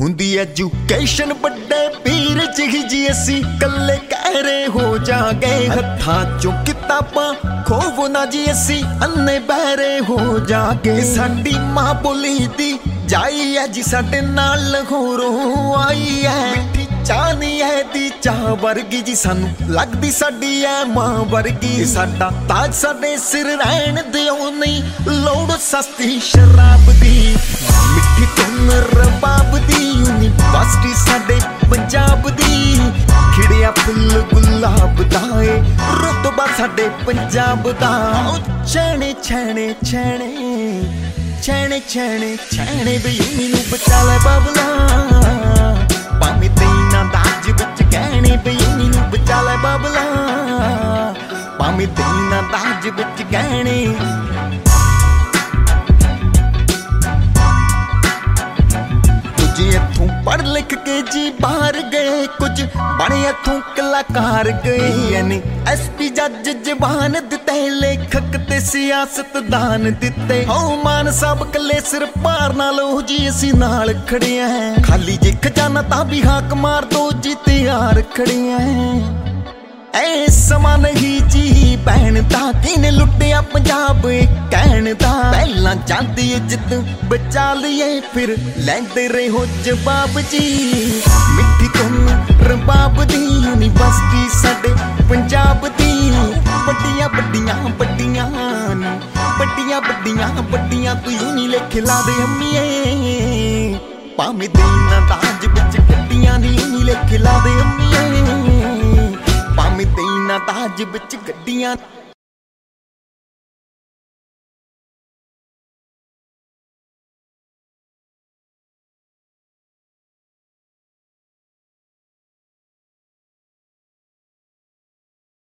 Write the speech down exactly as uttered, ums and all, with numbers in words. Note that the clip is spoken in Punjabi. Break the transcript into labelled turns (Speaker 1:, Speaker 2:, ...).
Speaker 1: ਹੁੰਦੀ ਐਜੂਕੇਸ਼ਨ ਵੱਡੇ ਪੀਰ ਜਿਹੀ ਜੀ ਅਸੀਂ ਕੱਲੇ ਕਹਿਰੇ ਹੋ ਜਾਗੇ। ਹੱਥਾਂ ਚੋਂ ਕਿਤਾਬਾਂ ਖੋਵੋ ਨਾ ਜੀ ਅਸੀਂ ਅੰਨੇ ਬਹਿਰੇ ਹੋ ਜਾਗੇ। ਸਾਡੀ ਮਾਂ ਬੋਲੀ ਦੀ ਜਾਈ ਐ ਜੀ ਸਾਡੇ ਨਾਲ ਲਾਹੌਰੋਂ ਆਈ ਐ। ਮਿੱਠੀ ਚਾਹ ਨੀ ਐ ਦੀ ਚਾਹ ਵਰਗੀ ਜੀ ਸਾਨੂੰ ਲੱਗਦੀ ਸਾਡੀ ਐ ਮਾਂ ਵਰਗੀ। ਸਾਡਾ ਤਾਜ ਸਾਡੇ ਸਿਰ ਰਹਿਣ ਦਿਓ ਨਹੀਂ ਲੋੜ ਸਸਤੀ ਸ਼ਰਾਬ ਦੀ। ਮਿੱਠੀ ਧੁਨ ਰਬਾਬ ਦੀ ਯੂਨੀਵਰਸਿਟੀ ਸਾਡੇ ਪੰਜਾਬ ਦੀ। ਖਿੜਿਆ ਫੁੱਲ ਗੁਲਾਬ ਦਾ ਏ ਰੁਤਬਾ ਸਾਡੇ ਪੰਜਾਬ ਦਾ। ਛੈਣੇ ਛੈਣੇ ਛੈਣੇ ਛੈਣੇ ਛੈਣੇ ਛੈਣੇ ਬਈ ਮੈਨੂੰ ਬਚਾ ਲੈ ਬਾਬਲਾ। ਭਾਵੇਂ ਤੈਨਾਂ ਦਾਜ ਵਿੱਚ ਗਹਿਣੇ ਬਈ ਮੈਨੂੰ ਬਚਾ ਲੈ ਬਾਬਲਾ। ਭਾਵੇਂ ਤੈਨਾਂ ਦਾਜ ਵਿੱਚ ਗਹਿਣੇ। ਇੱਥੋਂ ਪੜ੍ਹ ਲਿਖ ਕੇ ਜੀ ਬਾਹਰ ਗਏ ਕੁਝ ਬਣੇ ਇੱਥੋਂ ਕਲਾਕਾਰ ਗਏ ਨੇ। ਐਸ ਪੀ ਜੱਜ ਜਵਾਨ ਦਿੱਤੇ ਲੇਖਕ ਤੇ ਸਿਆਸਤਦਾਨ ਦਿੱਤੇ। ਹੋ ਮਾਨ ਸਾਹਿਬ ਕੱਲੇ ਸਿਰ ਭਾਰ ਨਾਲ ਉਹ ਜੀ ਅਸੀਂ ਨਾਲ ਖੜੇ ਆਂ। ਖਾਲੀ ਜੇ ਖਜ਼ਾਨਾ ਤਾਂ ਵੀ ਹਾਕ ਮਾਰ ਦੋ ਜੀ ਤਿਆਰ ਖੜੇ ਆਂ। ਐ ਸਮਾਂ ਨਹੀਂ ਜੀ ਭੈਣ ਦਾ ਕਿਨੇ ਲੁੱਟਿਆ ਪੰਜਾਬ ਕਹਿਣ ਦਾ। ਪਹਿਲਾਂ ਜਾਂਦੀ ਇੱਜ਼ਤ ਬਚਾ ਲਈਏ ਫਿਰ ਲੈਂਦੇ ਰਹੋ ਜਵਾਬ ਜੀ। ਮਿੱਠੀ ਧੁਨ ਰਬਾਬ ਦੀ ਯੂਨੀਵਰਸਿਟੀ ਸਾਡੇ ਪੰਜਾਬ ਦੀ। ਵੱਡੀਆਂ ਵੱਡੀਆਂ ਵੱਡੀਆਂ ਵੱਡੀਆਂ ਵੱਡੀਆਂ ਵੱਡੀਆਂ ਤੂੰ ਯੂੰ ਨੀ ਲਿਖ ਲਾ ਦੇ ਅੰਮੀਏ। ਭਾਵੇਂ ਦੇਣਾ ਦਾਜ ਵਿੱਚ ਗੱਡੀਆਂ ਨੀ ਯੂੰ ਨੀ ਲਿਖ ਲਾ ਦੇ ਅੰਮੀਏ। ਭਾਵੇਂ ਤੈਨਾਂ ਦਾਜ ਵਿੱਚ ਗੱਡੀਆਂ।